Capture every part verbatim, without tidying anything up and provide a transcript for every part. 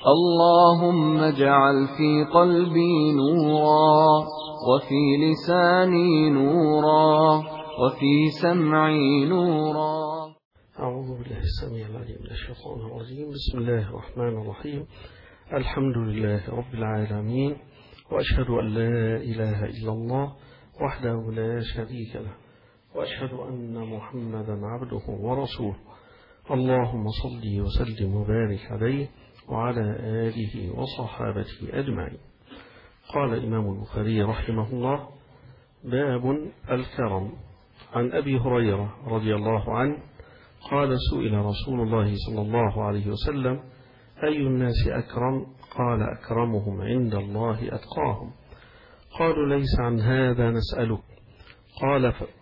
اللهم اجعل في قلبي نورا، وفي لساني نورا، وفي سمعي نورا. أعوذ بالله السميع العليم من الشيطان الرجيم. بسم الله الرحمن الرحيم. الحمد لله رب العالمين، وأشهد أن لا إله إلا الله وحده لا شريك له، وأشهد أن محمدا عبده ورسوله. اللهم صل وسلم وبارك عليه وعلى آله وصحابته أجمعين. قال الإمام البخاري رحمه الله: باب الكرم. عن أبي هريرة رضي الله عنه قال: سئل رسول الله صلى الله عليه وسلم: أي الناس أكرم؟ قال: أكرمهم عند الله أتقاهم. قالوا: ليس عن هذا نسألك. قال ف...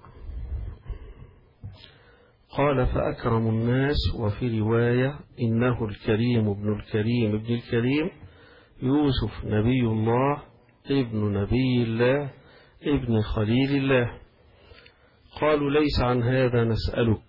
قال: فأكرم الناس، وفي رواية: إنه الكريم ابن الكريم ابن الكريم، يوسف نبي الله ابن نبي الله ابن خليل الله. قالوا: ليس عن هذا نسألك.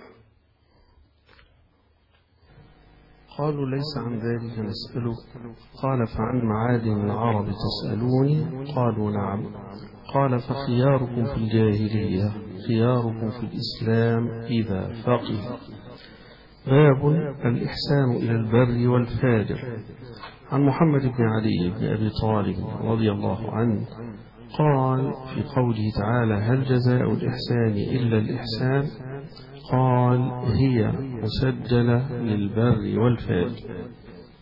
قالوا: ليس عن ذلك نسألك. قال: فعن معادن العرب تسألوني؟ قالوا: نعم. قال: فخياركم في الجاهلية خياركم في الإسلام إذا فقه. باب الإحسان إلى البر والفاجر. عن محمد بن علي بن أبي طالب رضي الله عنه قال في قوله تعالى: هل جزاء الإحسان إلا الإحسان؟ قال: هي مسجلة للبر والفاجر.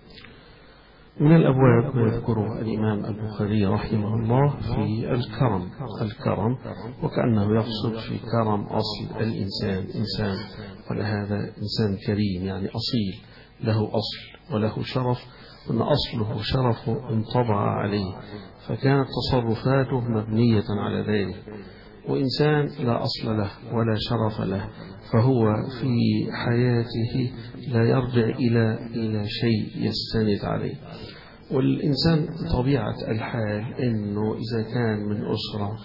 من الأبواب ما يذكره الإمام البخاري رحمه الله في الكرم. الكرم وكأنه يقصد في كرم أصل الإنسان، إنسان ولهذا إنسان كريم يعني أصيل، له أصل وله شرف، وأن أصله شرفه انطبع عليه، فكانت تصرفاته مبنية على ذلك. وإنسان لا أصل له ولا شرف له، فهو في حياته لا يرجع إلى إلى شيء يستند عليه. والإنسان طبيعة الحال أنه إذا كان من أسرة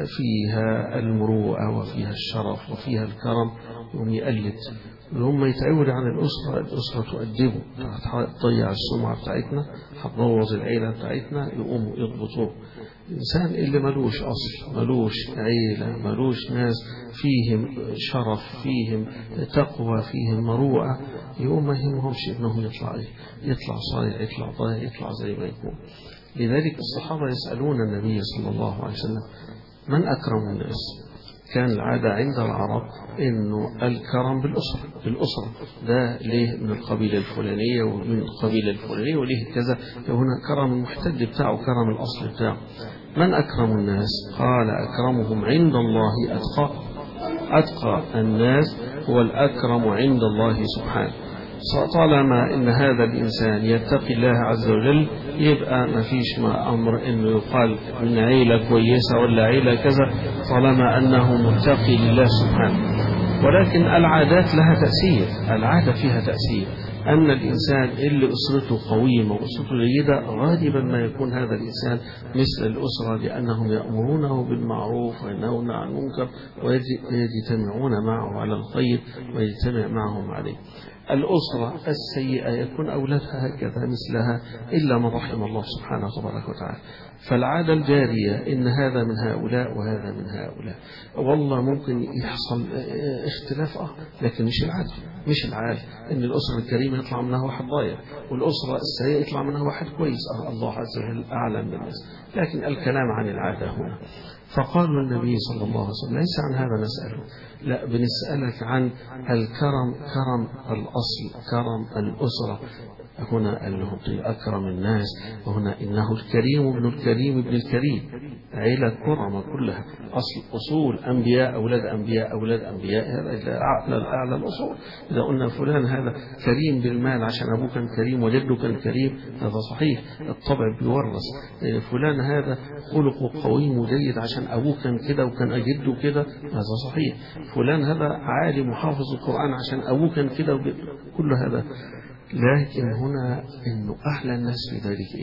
فيها المروءة وفيها الشرف وفيها الكرم يوم يقلد، هم يتعود عن الأسرة، الأسرة تؤدبه، هتضيع السمعة بتاعتنا، هتبوظ العيلة بتاعتنا، يقوموا يضبطوه. الإنسان اللي ملوش أصل، ملوش عيلة، ملوش ناس فيهم شرف، فيهم تقوى، فيهم مروءة، يقوم ما يهمهمش ابنهم يطلع ايه، يطلع صايع، يطلع ضايع، يطلع زي ما يكون. لذلك الصحابة يسألون النبي صلى الله عليه وسلم: من أكرم الناس؟ كان العادة عند العرب إنه الكرم بالأسرة، بالأسرة ده ليه من القبيلة الفلانية ومن القبيلة الفلانية وليه كذا، هنا كرم المحتد بتاعه، كرم الأصل بتاعه. من أكرم الناس؟ قال: أكرمهم عند الله أتقى. أتقى الناس هو الأكرم عند الله سبحانه. طالما إن هذا الإنسان يتقي الله عز وجل، يبقى ما فيش ما أمر إنه يقال من عيلة كويسة ولا عيلة كذا، طالما أنه متقي لله سبحانه. ولكن العادات لها تأثير، العادة فيها تأثير. أن الإنسان اللي أسرته قويمة وأسرته جيدة غالبا ما يكون هذا الإنسان مثل الأسرة، لأنهم يأمرونه بالمعروف وينهون عن المنكر ويجتمعون معه على الخير ويجتمع معهم عليه. الأسرة السيئة يكون أولادها هكذا مثلها، إلا من رحم الله سبحانه تبارك وتعالى. فالعادة الجارية إن هذا من هؤلاء وهذا من هؤلاء، والله ممكن يحصل اختلاف اه لكن مش العادة، مش العادة إن الأسرة الكريمة يطلع منها واحد ضايع والأسرة السيئة يطلع منها واحد كويس. اه الله عز وجل أعلم بالناس، لكن الكلام عن العادة هنا. فقالوا النبي صلى الله عليه وسلم: ليس عن هذا نسأله، لا بنسألك عن الكرم، كرم الأصل، كرم الأسرة. هنا قال لهم: أكرم الناس، وهنا إنه الكريم ابن الكريم ابن الكريم، عيلة كرمة كلها، أصل أصول أنبياء أولاد أنبياء أولاد أنبياء، هذا أعلى الأعلى الأصول. إذا قلنا فلان هذا كريم بالمال عشان أبوه كان كريم وجده كان كريم، هذا صحيح، الطبع بيورث. فلان هذا خلقه قويم وجيد عشان أبوه كان كده وكان جده كده، هذا صحيح. فلان هذا عالم وحافظ القرآن عشان أبوه كان كده، كل هذا. لكن هنا إنه أحلى الناس في ذلك إيه؟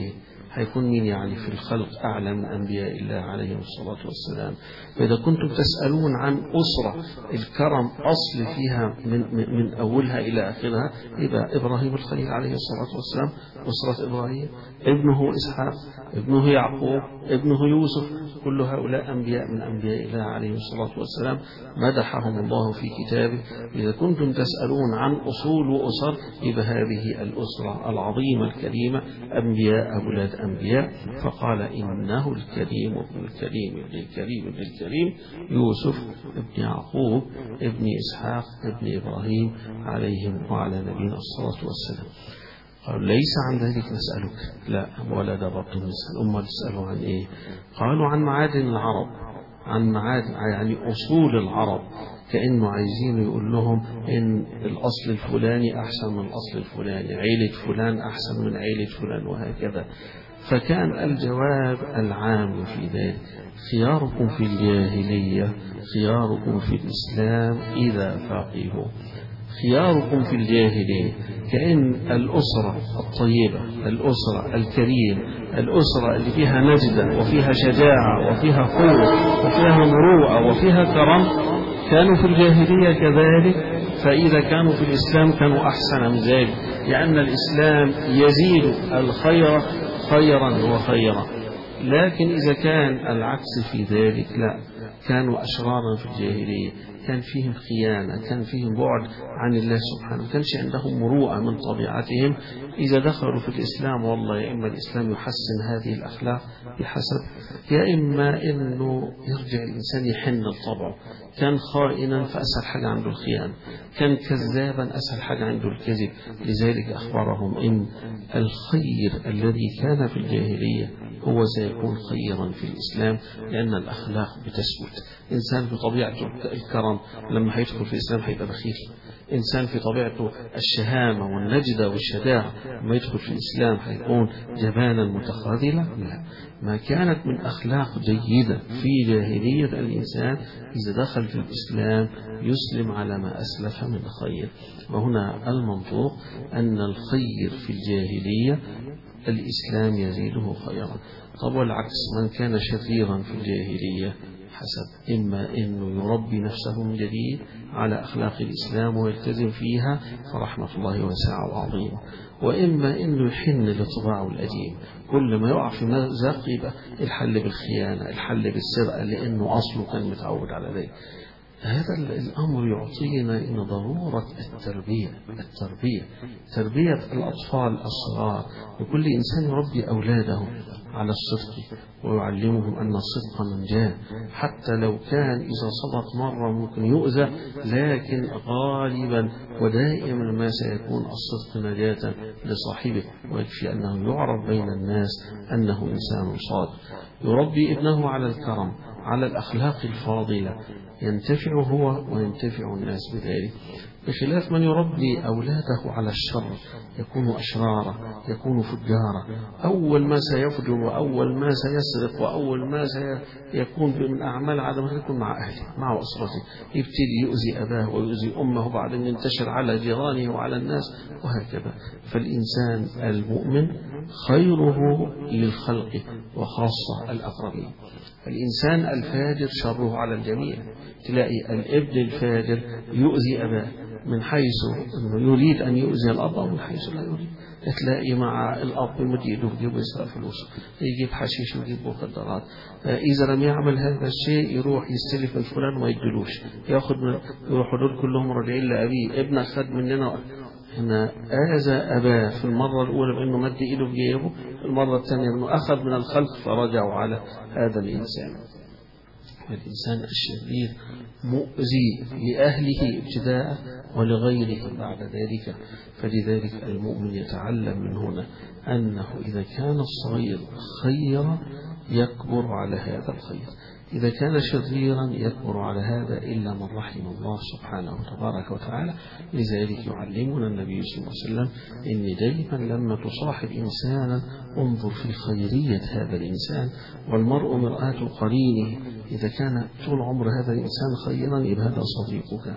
هيكون مين يعني في الخلق أعلى من أنبياء الله عليهم الصلاة والسلام؟ فإذا كنتم تسألون عن أسرة الكرم أصل فيها من, من, من أولها إلى آخرها، يبقى إبراهيم الخليل عليه الصلاة والسلام أسرة إبراهيم، ابنه إسحاق، ابنه يعقوب، ابنه يوسف، كل هؤلاء أنبياء من أنبياء الله عليه الصلاة والسلام مدحهم الله في كتابه. إذا كنتم تسألون عن أصول وأسر، يبقى هذه الأسرة العظيمة الكريمة أنبياء أولاد أنبياء. فقال إنه الكريم ابن الكريم ابن الكريم ابن الكريم يوسف ابن يعقوب ابن إسحاق ابن إبراهيم عليهم وعلى نبينا الصلاة والسلام. قالوا ليس عن ذلك نسألك، لا ولا ده برضه نسأل، أما تسألوا عن إيه؟ قالوا عن معادن العرب، عن معادن يعني أصول العرب، كأنه عايزين يقول لهم إن الأصل الفلاني أحسن من الأصل الفلاني، عيلة فلان أحسن من عيلة فلان، وهكذا. فكان الجواب العام في ذلك خياركم في الجاهلية خياركم في الإسلام إذا فقهوا. خياركم في الجاهلية كأن الأسرة الطيبة، الأسرة الكريم، الأسرة اللي فيها نجدة وفيها شجاعة وفيها قوة وفيها مروءة وفيها كرم، كانوا في الجاهلية كذلك، فإذا كانوا في الإسلام كانوا أحسن من ذلك، لأن الإسلام يزيد الخير خيرا وخيرا. لكن إذا كان العكس في ذلك لا، كانوا أشرارا في الجاهلية، كان فيهم خيانة، كان فيهم بعد عن الله سبحانه، ما كانش عندهم مروءة من طبيعتهم. إذا دخلوا في الإسلام والله يا إما الإسلام يحسن هذه الأخلاق بحسب، يا إما إنه يرجع الإنسان يحن لطبعه. كان خائنا فأسهل حاجة عنده الخيانة، كان كذابا أسهل حاجة عنده الكذب. لذلك أخبرهم إن الخير الذي كان في الجاهلية هو سيكون خيرا في الإسلام، لأن الأخلاق بتثبت. إنسان في طبيعته الكرم لما هيدخل في الإسلام هيبقى بخيل، إنسان في طبيعته الشهامة والنجدة والشجاعة لما يدخل في الإسلام هيكون جبانا متخاذلا. لا، ما كانت من أخلاق جيدة في جاهلية الإنسان إذا دخل في الإسلام يسلم على ما أسلف من خير. وهنا المنطوق أن الخير في الجاهلية الإسلام يزيده خيرا. طب والعكس، من كان شريرا في الجاهلية حسب، إما أنه يربي نفسه من جديد على أخلاق الإسلام ويلتزم فيها فرحمة الله واسعة وعظيمة، وإما أنه يحن لطباعه القديم، كل ما يقع في مأزق يبقى الحل بالخيانة، الحل بالسرقة، لأنه أصله كان متعود على ذلك. هذا الأمر يعطينا إن ضرورة التربية التربية تربية الأطفال الصغار، وكل إنسان يربي أولاده على الصدق ويعلمهم أن الصدق منجاة، حتى لو كان إذا صدق مرة ممكن يؤذى، لكن غالبا ودائما ما سيكون الصدق نجاة لصاحبه، ويكفي أنه يعرف بين الناس أنه إنسان صادق. يربي ابنه على الكرم، على الأخلاق الفاضلة، ينتفع هو وينتفع الناس بذلك، بخلاف من يربي أولاده على الشر، يكون أشرارا، يكون فجارا، أول ما سيفجر وأول ما سيسرق وأول ما سيكون من أعمال عدم يكون مع أهله مع أسرته، يبتدي يؤذي أباه ويؤذي أمه، بعدين ينتشر على جيرانه وعلى الناس وهكذا. فالإنسان المؤمن خيره للخلق وخاصة الأقربين. الإنسان الفاجر شره على الجميع، تلاقي الابن الفاجر يؤذي أباه من حيث أنه يريد أن يؤذي الأب ومن حيث لا يريد. تلاقي مع الأب مديده يجيب يسرق فلوسه، يجيب حشيش ويجيب مخدرات، إذا لم يعمل هذا الشيء يروح يستلف من فلان وما يدلوش، ياخد من يروحوا دول كلهم راجعين لأبيه، ابنك خد مننا. هنا آذى أباه في المرة الأولى بأنه مد إيده في جيبه، المرة الثانية أنه أخذ من الخلق فرجعوا على هذا الإنسان. الإنسان الشرير مؤذي لأهله ابتداء ولغيره بعد ذلك. فلذلك المؤمن يتعلم من هنا أنه إذا كان الصغير خيرا يكبر على هذا الخير، إذا كان شريرا يكبر على هذا إلا من رحم الله سبحانه وتبارك وتعالى. لذلك يعلمنا النبي صلى الله عليه وسلم إن دائما لما تصاحب إنسانا انظر في خيرية هذا الإنسان، والمرء مرآة قرينه، إذا كان طول عمر هذا الإنسان خيرا يبقى هذا صديقك،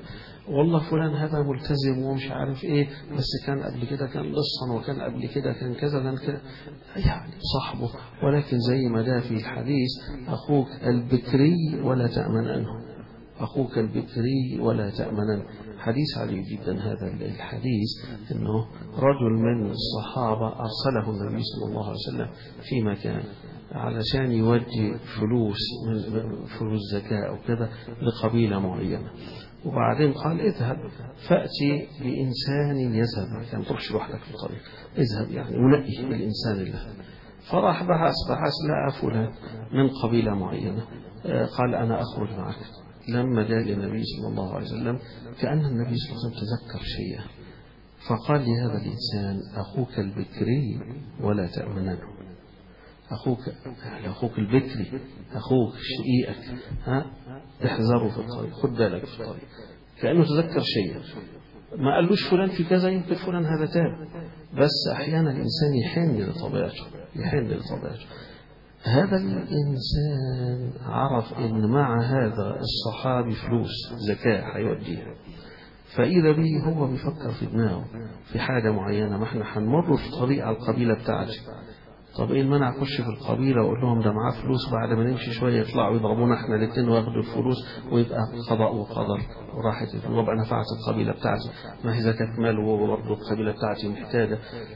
والله فلان هذا ملتزم ومش عارف ايه، بس كان قبل كده كان لصا، وكان قبل كده كان كذا كان كذا، يعني صاحبه. ولكن زي ما ده في الحديث أخوك البكري ولا تأمن عنه، أخوك البكري ولا تأمن. حديث عجيب جدا هذا الحديث، أنه رجل من الصحابة أرسله النبي صلى الله عليه وسلم في مكان علشان يوجه فلوس من فلوس زكاة أو كذا لقبيلة معينة، وبعدين قال اذهب فأتي بإنسان يذهب، يعني تروحش لوحدك في الطريق، اذهب يعني ونقي الإنسان اللي. فراح بحث بحث لقى فلان من قبيلة معينة، قال أنا أخرج معك. لما جاء للنبي صلى الله عليه وسلم كأن النبي صلى الله عليه وسلم تذكر شيئا، فقال لهذا الإنسان أخوك البكري ولا تأمننه. أخوك أخوك البكري، أخوك شقيقك، ها احذره في الطريق، خد بالك في الطريق. كأنه تذكر شيئا، ما قالوش فلان في كذا، يمكن فلان هذا تاب، بس أحيانا الإنسان يحن لطبيعته، يحن لطبيعته. هذا الإنسان عرف إن مع هذا الصحابي فلوس زكاة هيوديها، فإذا به هو بيفكر في دماغه في حاجة معينة، ما احنا هنمر في طريق على القبيلة بتاعتي، طب ايه المانع اخش في القبيلة واقول لهم ده معاه فلوس، بعد ما نمشي شوية يطلعوا يضربونا احنا الاثنين وياخدوا الفلوس، ويبقى قضاء وقدر وراحت، وابقى نفعت القبيلة بتاعتي، ما هي زكاة مال وبرضه القبيلة بتاعتي محتاجة.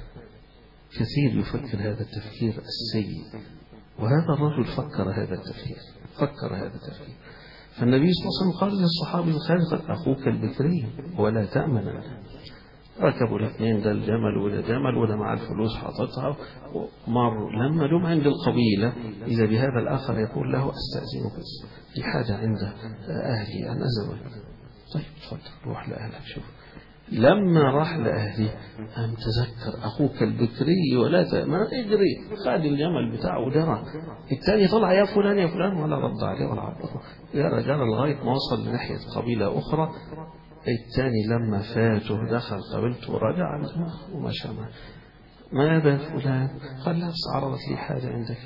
كثير يفكر هذا التفكير السيء، وهذا الرجل فكر هذا التفكير، فكر هذا التفكير. فالنبي صلى الله عليه وسلم قال للصحابي الخالق أخوك البكري ولا تأمن. ركبوا الاثنين، ده الجمل وده جمل وده مع الفلوس حاططها، ومر لما جم عند القبيلة إذا بهذا الآخر يقول له أستأذنك في حاجة عند أهلي أن أزوج. طيب تفضل روح لأهلك. شوف لما راح لأهلي قام تذكر أخوك البكري ولا تأمن، اجري خد الجمل بتاعه ودرى. الثاني طلع يا فلان يا فلان ولا رد عليه ولا عبره، يا رجال لغاية ما وصل لناحية قبيلة أخرى. الثاني لما فاته دخل قبيلته ورجع ومشى معه. ماذا فلان؟ قال لا بس عرضت لي حاجة عندك.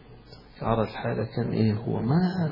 عرض الحاجة كان إيه؟ هو ما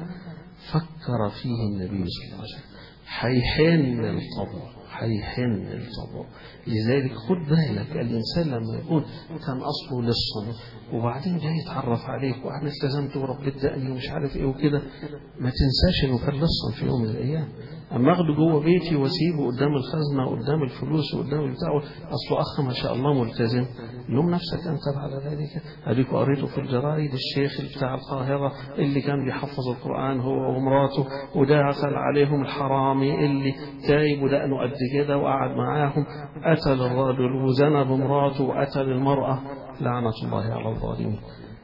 فكر فيه النبي صلى الله عليه وسلم، حيحن الطبع، حيحن الطبع. لذلك خد بالك الإنسان لما يكون كان أصله لصا وبعدين جاي يتعرف عليك وأنا التزمت وربيت دقني ومش عارف إيه وكده، ما تنساش إنه كان لصا في يوم من الأيام. أما أخده جوه بيتي وأسيبه قدام الخزنة وقدام الفلوس وقدام البتاع، أصله أخ ما شاء الله ملتزم، لوم نفسك أنت على ذلك. أديك قريته في الجرايد الشيخ بتاع القاهرة اللي كان بيحفظ القرآن هو ومراته، ودخل عليهم الحرامي اللي تايب ودقنه قد كده وقعد معاهم، قتل الرجل وزنى بمراته وقتل المرأة، لعنة الله على الظالمين.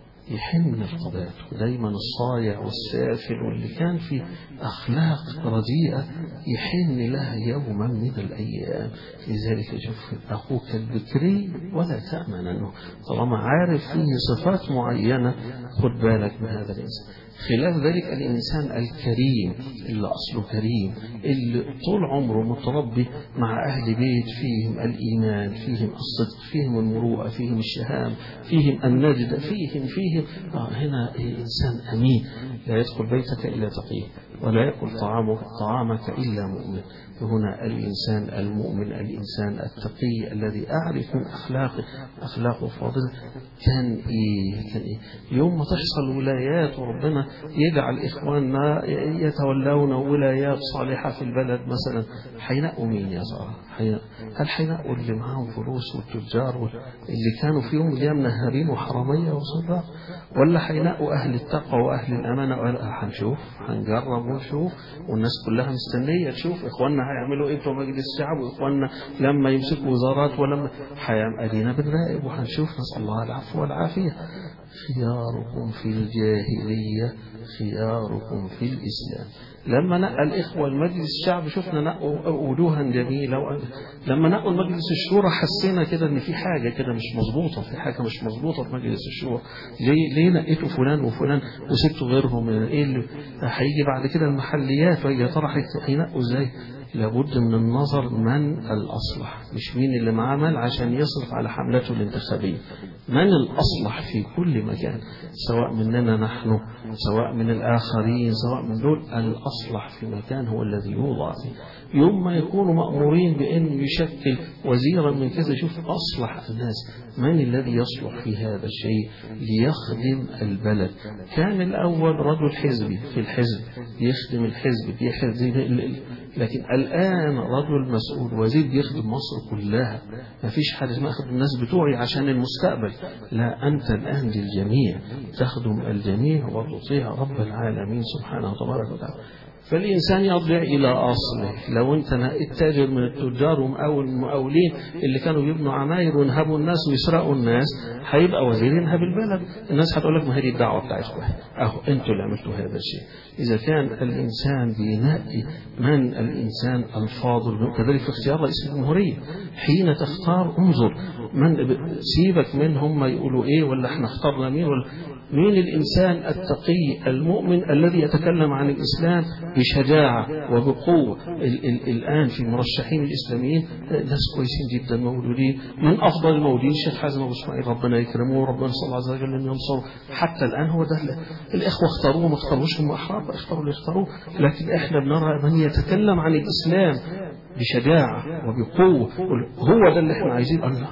يحن الطبيعة دايما الصايع والسافل واللي كان في أخلاق رديئة يحن لها يوما من الأيام. لذلك شوف أخوك البكري ولا تأمن أنه طالما عارف فيه صفات معينة خد بالك من هذا الإنسان. خلاف ذلك الإنسان الكريم اللي أصله كريم، اللي طول عمره متربي مع أهل بيت فيهم الإيمان، فيهم الصدق، فيهم المروءة، فيهم الشهام، فيهم النجد، فيهم فيهم آه هنا إنسان أمين، لا يدخل بيتك إلا تقي ولا يأكل طعامك, طعامك إلا مؤمن. هنا الإنسان المؤمن، الإنسان التقي الذي أعرف من أخلاقه أخلاقه فاضلة. كان إيه كان إيه يوم ما تحصل ولايات وربنا يجعل إخواننا يتولون ولايات صالحة في البلد مثلا، حينقوا مين يا ترى؟ هل حينقوا اللي معاهم فلوس والتجار اللي كانوا في يوم من الأيام نهابين وحرامية وصداق، ولا حينقوا أهل التقوى وأهل الأمانة؟ ولا هنشوف، هنجرب ونشوف، والناس كلها مستنية تشوف إخواننا هيعملوا إيه في مجلس الشعب، وإخواننا لما يمسكوا وزارات ولما هيعملين بالراقب، وهنشوف. نسأل الله العفو والعافية. خياركم في الجاهلية خياركم في الإسلام. لما نقى الإخوة المجلس الشعب شفنا نقوا وجوها جميلة، لما نقوا المجلس الشورى حسينا كده إن في حاجة كده مش مظبوطة، في حاجة مش مظبوطة في مجلس الشورى. ليه ليه نقيتوا فلان وفلان وسبتوا غيرهم؟ إيه اللي هيجي بعد كده؟ المحليات يا ترى هينقوا إزاي؟ لابد من النظر من الأصلح، مش مين اللي معمل عشان يصرف على حملته الانتخابية، من الأصلح في كل مكان، سواء مننا نحن سواء من الآخرين سواء من دول. الأصلح في مكان هو الذي يوضع فيه. يوم ما يكونوا مأمورين بأن يشكل وزيرا من كذا، شوف أصلح الناس، من الذي يصلح في هذا الشيء ليخدم البلد. كان الأول رجل حزبي في الحزب يخدم الحزب يخدم، لكن الآن رجل مسؤول وزير يخدم مصر كلها. ما فيش حد ما أخذ الناس بتوعي عشان المستقبل، لا، أنت الآن للجميع، تخدم الجميع وتطيع رب العالمين سبحانه وتبارك وتعالى. فالإنسان يرجع إلى أصله. لو أنت التاجر من التجار والمقاولين اللي كانوا يبنوا عماير وينهبوا الناس ويسرقوا الناس، هيبقى وزير ينهب البلد. الناس هتقول لك ما هي دي الدعوة بتاعتكم، أهو أنتوا اللي عملتوا هذا الشيء. إذا كان الإنسان بينقي من الإنسان الفاضل، كذلك في اختيار رئيس الجمهورية حين تختار انظر من، سيبك من هم يقولوا إيه ولا احنا اخترنا مين، ولا مين الإنسان التقي المؤمن الذي يتكلم عن الإسلام بشجاعة وبقوة. ال ال الآن في مرشحين الإسلاميين ناس كويسين جدا موجودين، من أفضل الموجودين الشيخ حازم أبو إسماعيل ربنا يكرمه وربنا صلى الله عز وجل أن ينصره. حتى الآن هو ده الإخوة اختاروه، ما اختاروش هم أحرار، اختاروا اللي اختاروه. لكن إحنا بنرى من يتكلم عن الإسلام بشجاعة وبقوة، هو ده اللي احنا عايزين. الله،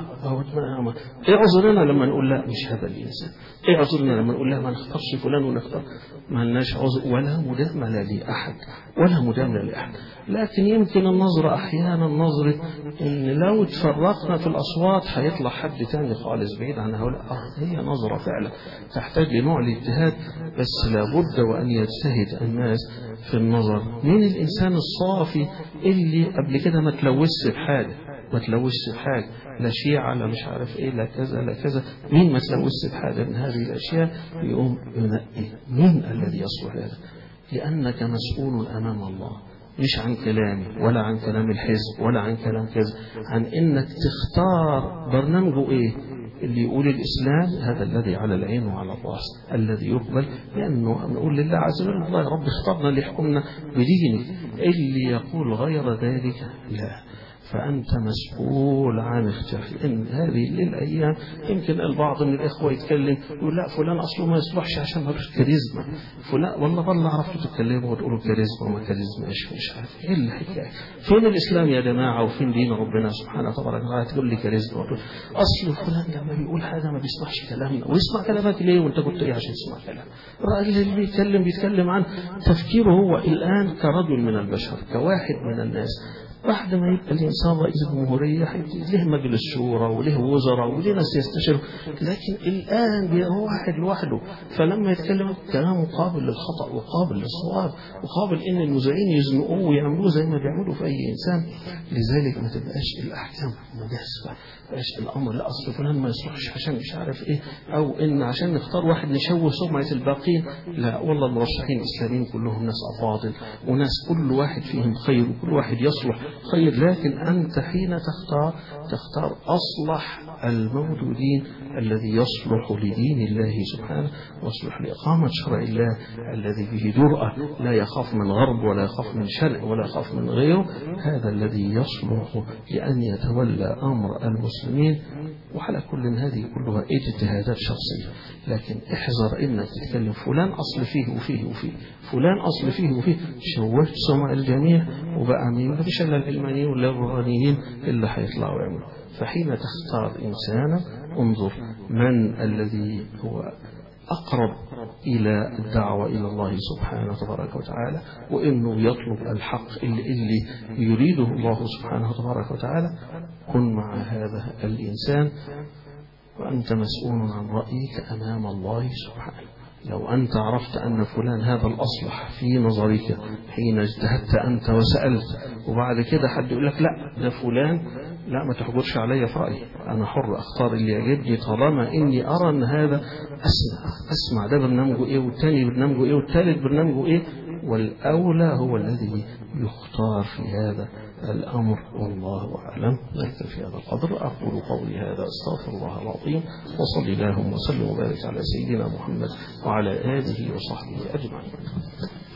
ايه عذرنا لما نقول لا مش هذا الإنسان؟ ايه عذرنا لما نقول لا ما نختارش فلان ونختار؟ ما لناش عذر ولا مداملة لأحد ولا مداملة لأحد. لكن يمكن النظرة أحيانا نظرة إن لو تفرقنا في الأصوات هيطلع حد تاني خالص بعيد عن هؤلاء. آه هي نظرة فعلا تحتاج لنوع الاجتهاد، بس لابد وأن يجتهد الناس في النظر. مين الإنسان الصافي اللي قبل كده ما تلوثش بحاجة، ما تلوثش بحاجة، لا شيعة لا مش عارف ايه لا كذا لا كذا، مين ما تلوثش بحاجة من هذه الأشياء، يقوم ينقي مين الذي يصلح هذا. لأنك مسؤول أمام الله، مش عن كلامي ولا عن كلام الحزب ولا عن كلام كذا، عن إنك تختار برنامجه ايه اللي يقول الإسلام، هذا الذي على العين وعلى الرأس الذي يقبل. لأنه نقول لله عز وجل الله يا رب اخترنا ليحكمنا بدينك، اللي يقول غير ذلك لا، فأنت مسؤول عن اختيار. إن هذه الأيام يمكن البعض من الإخوة يتكلم يقول لا فلان أصله ما يصلحش عشان ما فيش كاريزما، فلان والله والله عرفتوا تتكلموا وتقولوا كاريزما وما كاريزما إيش مش عارف إيه الحكاية. فين الإسلام يا جماعة وفين دين ربنا سبحانه وتعالى؟ تقول لي كاريزما، أصل فلان لما بيقول حاجة ما بيسمعش كلامنا، ويسمع كلامك ليه وأنت قلت إيه عشان تسمع كلام الراجل اللي بيتكلم بيتكلم عن تفكيره هو الآن كرجل من البشر، كواحد من الناس. بعد ما يبقى الإنسان رئيس الجمهورية له مجلس شورى وله وزراء وله ناس يستشيروا، لكن الآن هو واحد لوحده، فلما يتكلم كلامه قابل للخطأ وقابل للصواب وقابل إن المذيعين يزنقوه ويعملوه زي ما بيعملوا في أي إنسان. لذلك ما تبقاش الأحكام مجازفة، ما تبقاش الأمر لا أصل فلان ما يصلحش عشان مش عارف إيه، أو إن عشان نختار واحد نشوه سمعة الباقين. لا والله المرشحين الإسلاميين كلهم ناس أفاضل وناس كل واحد فيهم خير وكل واحد يصلح خير، لكن أنت حين تختار تختار أصلح الموجودين الذي يصلح لدين الله سبحانه ويصلح لإقامة شرع الله الذي به جرأة، لا يخاف من غرب ولا يخاف من شرق ولا يخاف من غيره. هذا الذي يصلح لأن يتولى أمر المسلمين. وعلى كل هذه كلها اجتهادات شخصية، لكن احذر انك تتكلم فلان اصل فيه وفيه وفيه، فلان اصل فيه وفيه، شوهت سمع الجميع وبقى مين ما فيش الا العلمانيين والليبراليين اللي هيطلعوا يعملوا. فحين تختار انسانا انظر من الذي هو أقرب إلى الدعوة إلى الله سبحانه وتبارك وتعالى، وإنه يطلب الحق اللي, اللي يريده الله سبحانه وتبارك وتعالى. كن مع هذا الإنسان وأنت مسؤول عن رأيك أمام الله سبحانه. لو أنت عرفت أن فلان هذا الأصلح في نظرك حين اجتهدت أنت وسألت، وبعد كده حد يقول لك لا ده فلان، لا ما تحجرش علي في رأيي، أنا حر أختار اللي يعجبني طالما إني أرى أن هذا أسمع أسمع ده برنامجه إيه والتاني برنامجه إيه والتالت برنامجه إيه، والأولى هو الذي يختار في هذا الأمر. والله أعلم. نكتفي هذا القدر. أقول قولي هذا أستغفر الله العظيم، وصلي اللهم وسلم وبارك على سيدنا محمد وعلى آله وصحبه أجمعين.